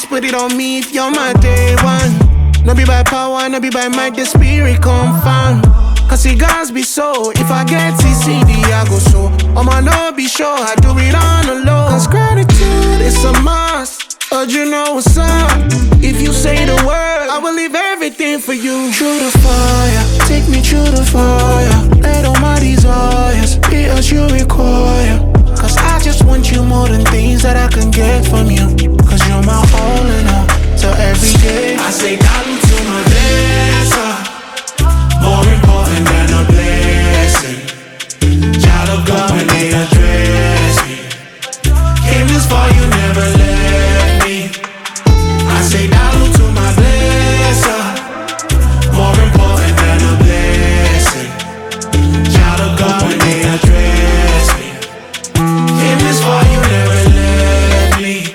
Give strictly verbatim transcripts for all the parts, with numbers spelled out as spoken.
Please put it on me if you're my day one. No be by power, no be by might, the spirit confirm. Cause see guys be so, if I get T C D I go so. I'ma not be sure I do it on the low. Cause gratitude is a must, but you know what's up. If you say the word, I will leave everything for you. Through the fire, take me through the fire. Let all my desires be as you require. Cause I just want you more than things that I can get from you. Cause you're my all in all, so every day I say Dalu to my blesser, more important than a blessing. Child of God when they address me, came this far, you never left me. I say Dalu to my blesser, more important than a blessing. Child of God when they address me, came this far, you never left me.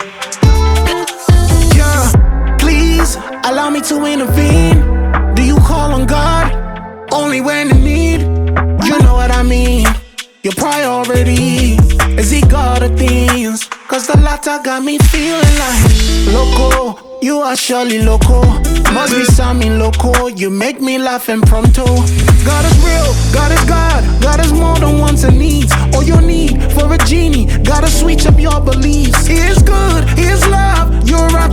Yeah, please allow me to intervene. Do you call on God only when in need? You know what I mean. Your priority is he God of things? Cause the latter got me feeling like loco. You are surely loco. Must be something loco. You make me laugh impromptu. God is real, God is God. God is more than wants and needs. All you need for a genie, gotta switch up your beliefs. He is good, he is love. You're a